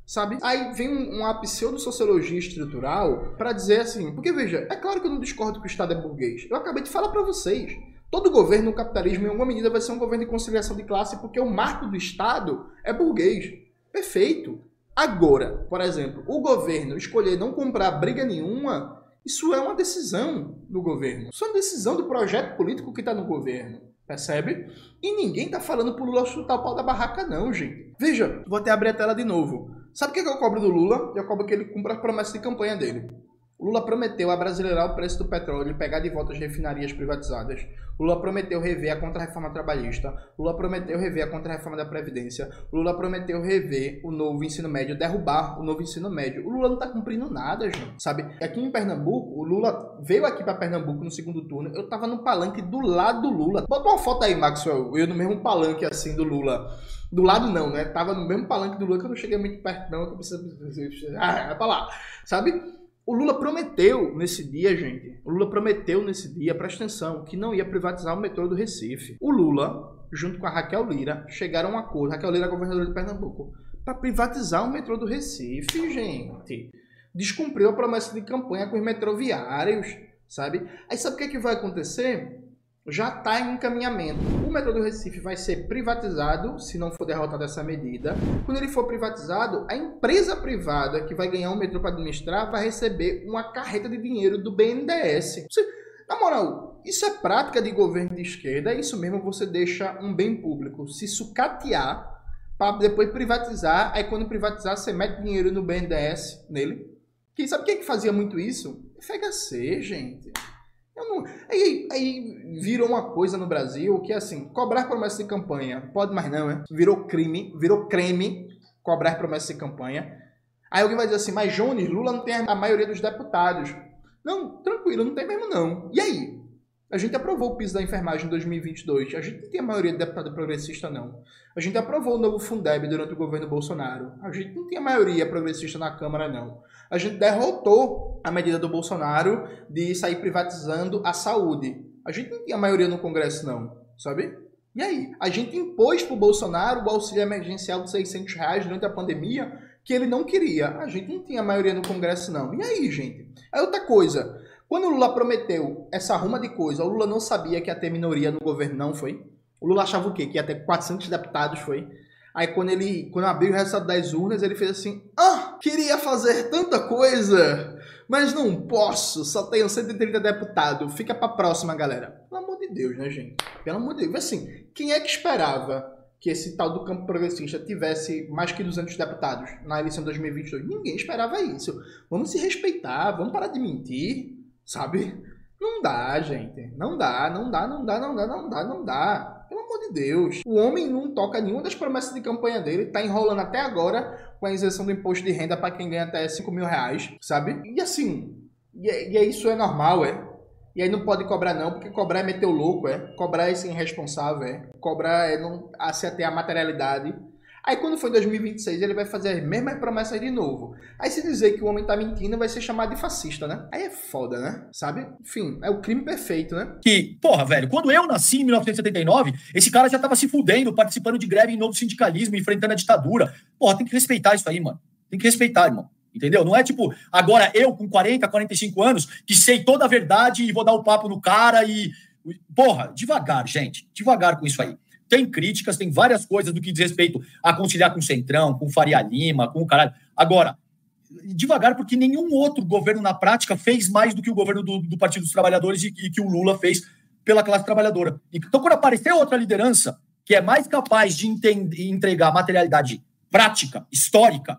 S4: sabe? Aí vem uma pseudo-sociologia estrutural para dizer assim, porque veja, é claro que eu não discordo que o Estado é burguês. Eu acabei de falar para vocês. Todo governo no capitalismo, em alguma medida, vai ser um governo de conciliação de classe, porque o marco do Estado é burguês. Perfeito. Agora, por exemplo, o governo escolher não comprar briga nenhuma, isso é uma decisão do governo. Isso é uma decisão do projeto político que está no governo. Percebe? E ninguém tá falando pro Lula chutar o pau da barraca, não, gente. Veja, vou até abrir a tela de novo. Sabe o que, é que eu cobro do Lula? Eu cobro que ele cumpra a promessa de campanha dele. O Lula prometeu abrasileirar o preço do petróleo e pegar de volta as refinarias privatizadas. O Lula prometeu rever a contra-reforma trabalhista. O Lula prometeu rever a contra-reforma da Previdência. O Lula prometeu rever o novo ensino médio, derrubar o novo ensino médio. O Lula não tá cumprindo nada, gente, sabe? Aqui em Pernambuco, o Lula veio aqui para Pernambuco no segundo turno. Eu tava no palanque do lado do Lula. Bota uma foto aí, Maxwell. Eu no mesmo palanque, assim, do Lula. Do lado não, né? Tava no mesmo palanque do Lula, que eu não cheguei muito perto, não. Que eu preciso... Ah, é pra lá, sabe? O Lula prometeu nesse dia, gente, o Lula prometeu nesse dia, presta atenção, que não ia privatizar o metrô do Recife. O Lula, junto com a Raquel Lira, chegaram a um acordo, Raquel Lira é governadora de Pernambuco, para privatizar o metrô do Recife, gente. Descumpriu a promessa de campanha com os metroviários, sabe? Aí sabe o que, é que vai acontecer? Já está em encaminhamento. O metrô do Recife vai ser privatizado, se não for derrotada essa medida. Quando ele for privatizado, a empresa privada que vai ganhar o metrô para administrar vai receber uma carreta de dinheiro do B N D E S. Você, na moral, isso é prática de governo de esquerda, é isso mesmo, você deixa um bem público se sucatear para depois privatizar, aí quando privatizar você mete dinheiro no B N D E S nele. Quem sabe quem é que fazia muito isso? F H C, gente. Eu não... aí, aí virou uma coisa no Brasil que é assim, cobrar promessa de campanha, pode mais não, né? Virou crime, virou creme cobrar promessa de campanha. Aí alguém vai dizer assim, mas Jones, Lula não tem a maioria dos deputados. Não, tranquilo, não tem mesmo não. E aí? A gente aprovou o piso da enfermagem em dois mil e vinte e dois, a gente não tem a maioria de deputado progressista não. A gente aprovou o novo Fundeb durante o governo Bolsonaro, a gente não tem a maioria progressista na Câmara não. A gente derrotou a medida do Bolsonaro de sair privatizando a saúde. A gente não tinha maioria no Congresso não, sabe? E aí? A gente impôs para o Bolsonaro o auxílio emergencial de seiscentos reais durante a pandemia, que ele não queria. A gente não tinha maioria no Congresso não. E aí, gente? Aí outra coisa, quando o Lula prometeu essa arruma de coisa, o Lula não sabia que ia ter minoria no governo, não foi? O Lula achava o quê? Que ia ter quatrocentos deputados, foi? Aí quando ele, quando abriu o resultado das urnas, ele fez assim, ah, queria fazer tanta coisa, mas não posso, só tenho cento e trinta deputados, fica pra próxima, galera. Pelo amor de Deus, né, gente? Pelo amor de Deus. Assim, quem é que esperava que esse tal do campo progressista tivesse mais que duzentos deputados na eleição de dois mil e vinte e dois? Ninguém esperava isso. Vamos se respeitar, vamos parar de mentir, sabe? Não dá, gente. Não dá, não dá, não dá, não dá, não dá, não dá. Pelo amor de Deus. O homem não toca nenhuma das promessas de campanha dele. Tá enrolando até agora com a isenção do imposto de renda para quem ganha até cinco mil reais, sabe? E assim, e, e isso é normal, é? E aí não pode cobrar não, porque cobrar é meter o louco, é? Cobrar é ser irresponsável, é? Cobrar é não se ater à materialidade. Aí quando for em dois mil e vinte e seis, ele vai fazer as mesmas promessas de novo. Aí se dizer que o homem tá mentindo, vai ser chamado de fascista, né? Aí é foda, né? Sabe? Enfim, é o crime perfeito, né?
S6: Que, porra, velho, quando eu nasci em mil novecentos e setenta e nove, esse cara já tava se fudendo, participando de greve em novo sindicalismo, enfrentando a ditadura. Porra, tem que respeitar isso aí, mano. Tem que respeitar, irmão. Entendeu? Não é tipo, agora eu com quarenta, quarenta e cinco anos, que sei toda a verdade e vou dar o papo no cara e... Porra, devagar, gente. Devagar com isso aí. Tem críticas, tem várias coisas do que diz respeito a conciliar com o Centrão, com o Faria Lima, com o caralho. Agora, devagar, porque nenhum outro governo na prática fez mais do que o governo do, do Partido dos Trabalhadores e, e que o Lula fez pela classe trabalhadora. Então, quando aparecer outra liderança que é mais capaz de entender, entregar materialidade prática, histórica,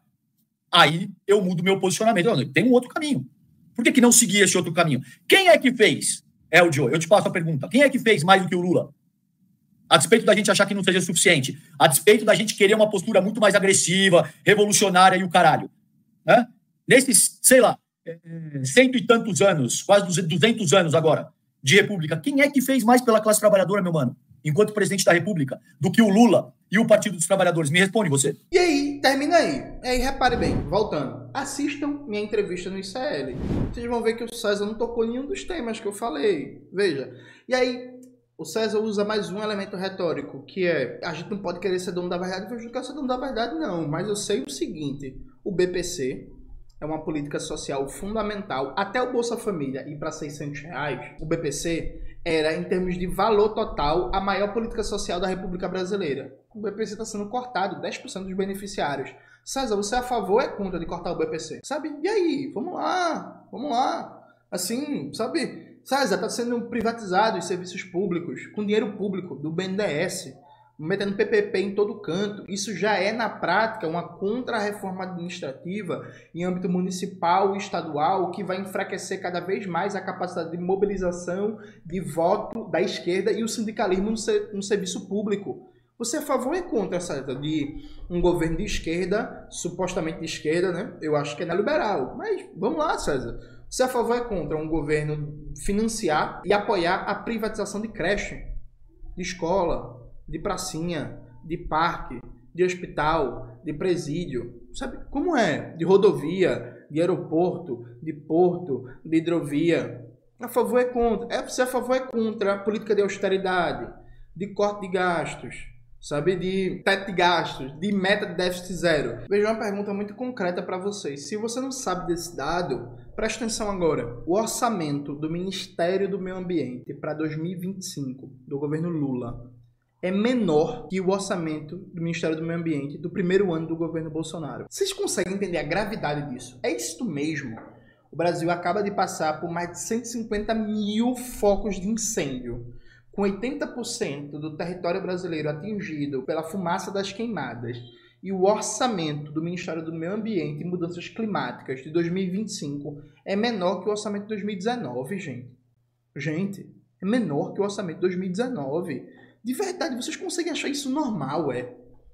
S6: aí eu mudo meu posicionamento. Eu, tem um outro caminho. Por que, que não seguir esse outro caminho? Quem é que fez, Eldio? Eu te passo a pergunta. Quem é que fez mais do que o Lula? A despeito da gente achar que não seja suficiente, a despeito da gente querer uma postura muito mais agressiva, revolucionária e o caralho. Né? Nesses, sei lá, cento e tantos anos, quase duzentos anos agora, de república, quem é que fez mais pela classe trabalhadora, meu mano, enquanto presidente da república, do que o Lula e o Partido dos Trabalhadores? Me responde você.
S4: E aí, termina aí. E aí, repare bem, voltando. Assistam minha entrevista no I C L. Vocês vão ver que o César não tocou em nenhum dos temas que eu falei. Veja. E aí, o César usa mais um elemento retórico, que é, a gente não pode querer ser dono da verdade, eu não quero ser dono da verdade não, mas eu sei o seguinte, O B P C é uma política social fundamental. Até o Bolsa Família ir para seiscentos reais, o B P C era, em termos de valor total, a maior política social da República Brasileira. O B P C está sendo cortado, dez por cento dos beneficiários. César, você é a favor ou é contra de cortar o B P C? Sabe? E aí? Vamos lá, vamos lá. Assim, sabe? César, está sendo privatizado os serviços públicos, com dinheiro público, do B N D E S, metendo P P P em todo canto. Isso já é, na prática, uma contra-reforma administrativa em âmbito municipal e estadual que vai enfraquecer cada vez mais a capacidade de mobilização de voto da esquerda e o sindicalismo no, ser, no serviço público. Você é a favor ou é contra, César, de um governo de esquerda, supostamente de esquerda, né? Eu acho que é neoliberal. Mas vamos lá, César. Você é a favor ou é contra um governo financiar e apoiar a privatização de creche, de escola, de pracinha, de parque, de hospital, de presídio, sabe como é? De rodovia, de aeroporto, de porto, de hidrovia. A favor é contra. É, você a favor é contra a política de austeridade, de corte de gastos, sabe? De teto de gastos, de meta de déficit zero. Veja uma pergunta muito concreta para vocês. Se você não sabe desse dado, preste atenção agora. O orçamento do Ministério do Meio Ambiente para dois mil e vinte e cinco, do governo Lula, é menor que o orçamento do Ministério do Meio Ambiente do primeiro ano do governo Bolsonaro. Vocês conseguem entender a gravidade disso? É isso mesmo. O Brasil acaba de passar por mais de cento e cinquenta mil focos de incêndio, com oitenta por cento do território brasileiro atingido pela fumaça das queimadas. E o orçamento do Ministério do Meio Ambiente e Mudanças Climáticas de dois mil e vinte e cinco é menor que o orçamento de dois mil e dezenove, gente. Gente, é menor que o orçamento de dois mil e dezenove. De verdade, vocês conseguem achar isso normal, é?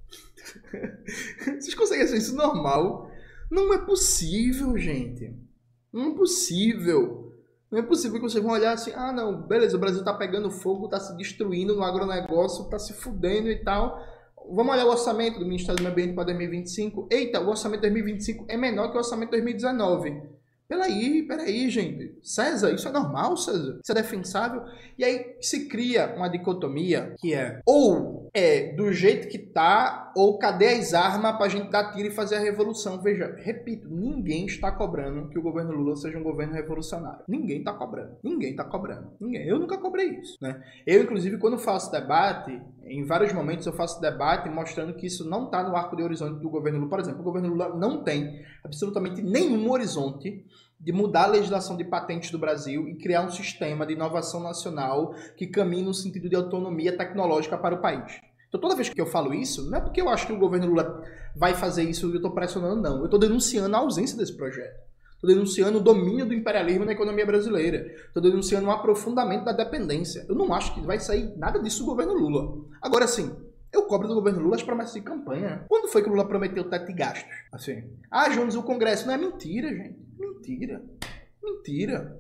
S4: Vocês conseguem achar isso normal? Não é possível, gente. Não é possível. Não é possível que vocês vão olhar assim, ah, não, beleza, o Brasil tá pegando fogo, tá se destruindo no agronegócio, tá se fudendo e tal. Vamos olhar o orçamento do Ministério do Meio Ambiente para dois mil e vinte e cinco. Eita, o orçamento de dois mil e vinte e cinco é menor que o orçamento de dois mil e dezenove. Peraí, peraí, gente. César, isso é normal, César? Isso é defensável? E aí se cria uma dicotomia que é ou é do jeito que tá, ou cadê as armas pra gente dar tiro e fazer a revolução? Veja, repito, ninguém está cobrando que o governo Lula seja um governo revolucionário. Ninguém tá cobrando. Ninguém tá cobrando. Ninguém. Eu nunca cobrei isso, né? Eu, inclusive, quando faço debate, em vários momentos eu faço debate mostrando que isso não tá no arco de horizonte do governo Lula. Por exemplo, o governo Lula não tem absolutamente nenhum horizonte de mudar a legislação de patentes do Brasil e criar um sistema de inovação nacional que caminhe no sentido de autonomia tecnológica para o país. Então, toda vez que eu falo isso, não é porque eu acho que o governo Lula vai fazer isso e eu estou pressionando, não. Eu estou denunciando a ausência desse projeto. Estou denunciando o domínio do imperialismo na economia brasileira. Estou denunciando um aprofundamento da dependência. Eu não acho que vai sair nada disso do governo Lula. Agora, sim, eu cobro do governo Lula as promessas de campanha. Quando foi que o Lula prometeu o teto de gastos? Assim, ah, Jones, o Congresso. Não é mentira, gente. Mentira. Mentira.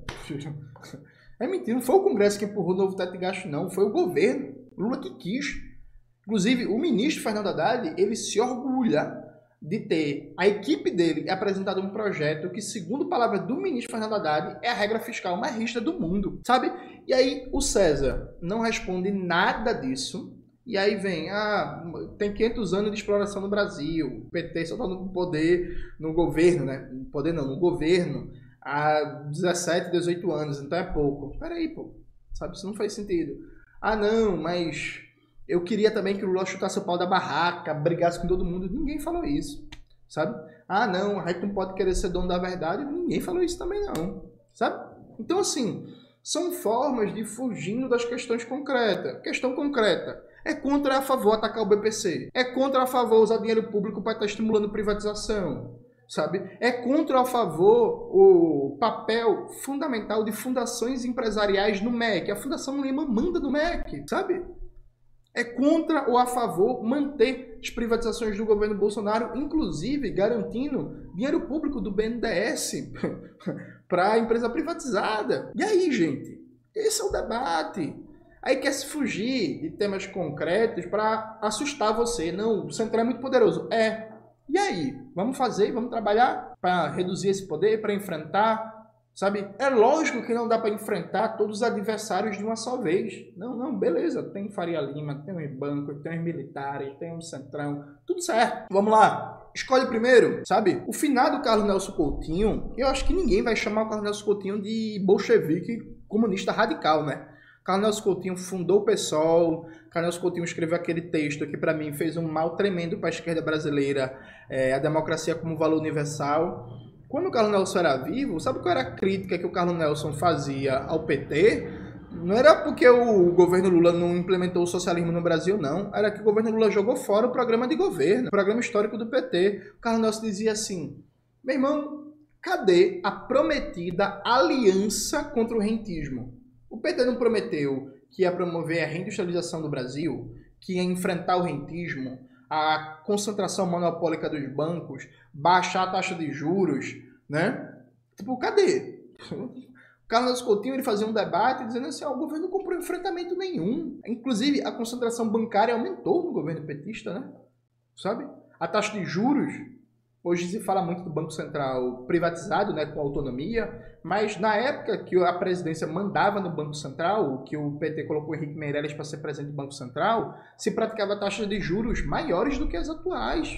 S4: É mentira. Não foi o Congresso que empurrou o novo teto de gastos, não. Foi o governo. Lula que quis. Inclusive, o ministro Fernando Haddad, ele se orgulha de ter a equipe dele apresentado um projeto que, segundo palavras do ministro Fernando Haddad, é a regra fiscal mais rígida do mundo, sabe? E aí o César não responde nada disso. E aí vem, ah, tem quinhentos anos de exploração no Brasil, o P T só está no poder, no governo, né? No poder não, no governo, há dezessete, dezoito anos, então é pouco. Peraí, pô, sabe, isso não faz sentido. Ah, não, mas eu queria também que o Lula chutasse o pau da barraca, brigasse com todo mundo. Ninguém falou isso, sabe? Ah, não, a gente não pode querer ser dono da verdade. Ninguém falou isso também, não, sabe? Então, assim, são formas de fugindo das questões concretas. Questão concreta. É contra a favor atacar o B P C. É contra a favor usar dinheiro público para estar estimulando privatização, sabe? É contra a favor o papel fundamental de fundações empresariais no M E C. A Fundação Lima manda no M E C, sabe? É contra ou a favor manter as privatizações do governo Bolsonaro, inclusive garantindo dinheiro público do B N D E S para a empresa privatizada. E aí, gente? Esse é o debate. Aí quer se fugir de temas concretos para assustar você. Não, o Centrão é muito poderoso. É. E aí? Vamos fazer, vamos trabalhar para reduzir esse poder, para enfrentar, sabe? É lógico que não dá para enfrentar todos os adversários de uma só vez. Não, não, beleza. Tem Faria Lima, tem os bancos, tem os militares, tem o Centrão. Tudo certo. Vamos lá. escolhe primeiro, sabe? O finado Carlos Nelson Coutinho, eu acho que ninguém vai chamar o Carlos Nelson Coutinho de bolchevique comunista radical, né? Carlos Nelson Coutinho fundou o PSOL, Carlos Nelson Coutinho escreveu aquele texto que para mim fez um mal tremendo para a esquerda brasileira, é, a democracia como valor universal. Quando o Carlos Nelson era vivo, sabe qual era a crítica que o Carlos Nelson fazia ao P T? Não era porque o governo Lula não implementou o socialismo no Brasil, não. Era que o governo Lula jogou fora o programa de governo, o programa histórico do P T. O Carlos Nelson dizia assim, meu irmão, cadê a prometida aliança contra o rentismo? O P T não prometeu que ia promover a reindustrialização do Brasil, que ia enfrentar o rentismo, a concentração monopólica dos bancos, baixar a taxa de juros, né? Tipo, cadê? O Carlos Coutinho ele fazia um debate dizendo assim, ó, o governo não comprou enfrentamento nenhum. Inclusive, a concentração bancária aumentou no governo petista, né? Sabe? A taxa de juros, hoje se fala muito do Banco Central privatizado, né, com autonomia, mas na época que a presidência mandava no Banco Central, que o P T colocou o Henrique Meirelles para ser presidente do Banco Central, se praticava taxas de juros maiores do que as atuais.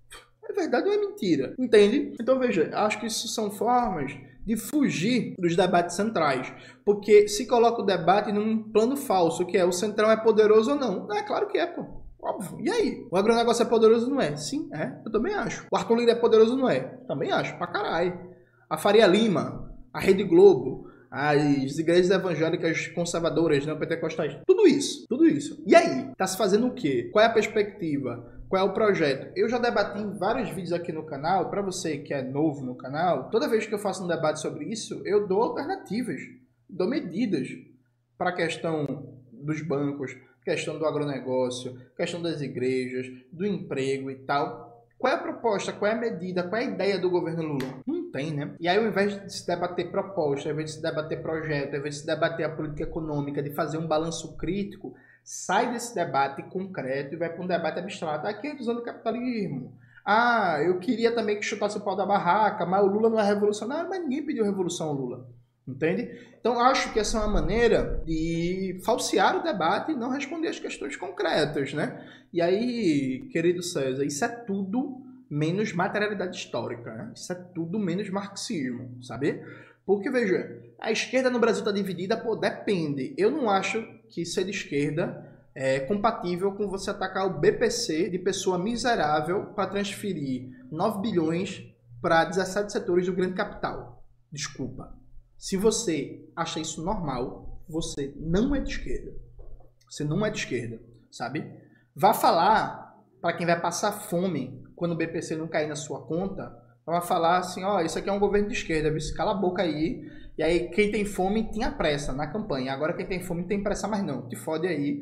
S4: É verdade ou é mentira? Entende? Então veja, acho que isso são formas de fugir dos debates centrais, porque se coloca o debate num plano falso, que é o centrão é poderoso ou não. É claro que é, pô. Óbvio. E aí? O agronegócio é poderoso, não é? Sim, é. Eu também acho. O Arthur Lira é poderoso, não é? Também acho. Pra caralho. A Faria Lima, a Rede Globo, as igrejas evangélicas conservadoras, neopentecostais. Tudo isso. Tudo isso. E aí? Tá se fazendo o quê? Qual é a perspectiva? Qual é o projeto? Eu já debati em vários vídeos aqui no canal. Pra você que é novo no canal, toda vez que eu faço um debate sobre isso, eu dou alternativas. Dou medidas para a questão dos bancos, questão do agronegócio, questão das igrejas, do emprego e tal. Qual é a proposta, qual é a medida, qual é a ideia do governo Lula? Não tem, né? E aí, ao invés de se debater proposta, ao invés de se debater projeto, ao invés de se debater a política econômica, de fazer um balanço crítico, sai desse debate concreto e vai para um debate abstrato. Aqui é usando o capitalismo. Ah, eu queria também que chutasse o pau da barraca, mas o Lula não é revolucionário, mas ninguém pediu revolução ao Lula. Entende? Então, acho que essa é uma maneira de falsear o debate e não responder as questões concretas, né? E aí, querido César, isso é tudo menos materialidade histórica, né? Isso é tudo menos marxismo, sabe? Porque, veja, a esquerda no Brasil está dividida, pô, depende. Eu não acho que ser de esquerda é compatível com você atacar o B P C de pessoa miserável para transferir nove bilhões para dezessete setores do grande capital. Desculpa. Se você acha isso normal, você não é de esquerda. Você não é de esquerda, sabe? Vá falar para quem vai passar fome quando o B P C não cair na sua conta, vai falar assim, ó, oh, isso aqui é um governo de esquerda, viu? Cala a boca aí. E aí quem tem fome tinha pressa na campanha. Agora quem tem fome não tem pressa mais não. Te fode aí.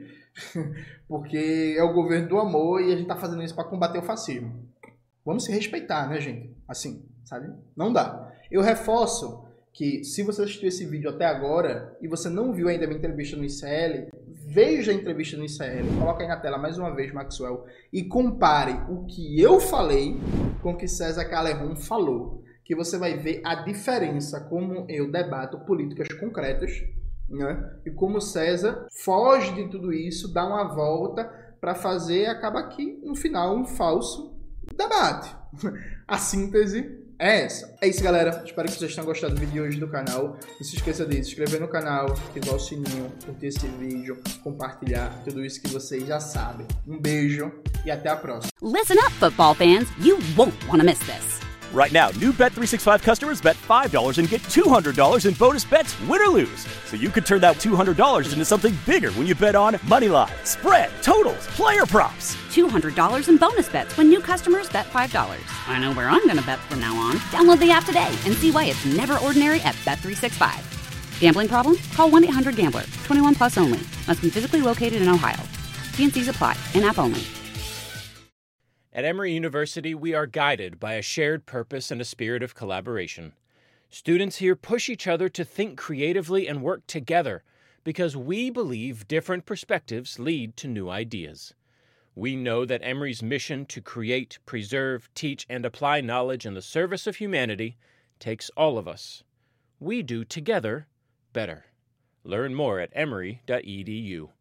S4: Porque é o governo do amor e a gente tá fazendo isso para combater o fascismo. Vamos se respeitar, né, gente? Assim, sabe? Não dá. Eu reforço que se você assistiu esse vídeo até agora e você não viu ainda a minha entrevista no I C L, veja a entrevista no I C L, coloca aí na tela mais uma vez, Maxwell, e compare o que eu falei com o que César Calerron falou, que você vai ver a diferença como eu debato políticas concretas, né? E como César foge de tudo isso, dá uma volta para fazer, acaba aqui, no final, um falso debate. A síntese é essa. É isso, galera. Espero que vocês tenham gostado do vídeo de hoje do canal. Não se esqueça de se inscrever no canal, ativar o sininho, curtir esse vídeo, compartilhar, tudo isso que vocês já sabem. Um beijo e até a próxima.
S1: Listen up, football fans. You won't want to miss this.
S2: Right now, new Bet three sixty-five customers bet five dollars and get two hundred dollars in bonus bets, win or lose. So you could turn that two hundred dollars into something bigger when you bet on money line, spread, totals, player props.
S1: two hundred dollars in bonus bets when new customers bet five dollars. I know where I'm going to bet from now on. Download the app today and see why it's never ordinary at Bet three sixty-five. Gambling problem? Call one eight hundred gambler. twenty-one plus only. Must be physically located in Ohio. T N Cs apply. In-app only.
S7: At Emory University, we are guided by a shared purpose and a spirit of collaboration. Students here push each other to think creatively and work together because we believe different perspectives lead to new ideas. We know that Emory's mission to create, preserve, teach, and apply knowledge in the service of humanity takes all of us. We do together better. Learn more at emory dot e d u.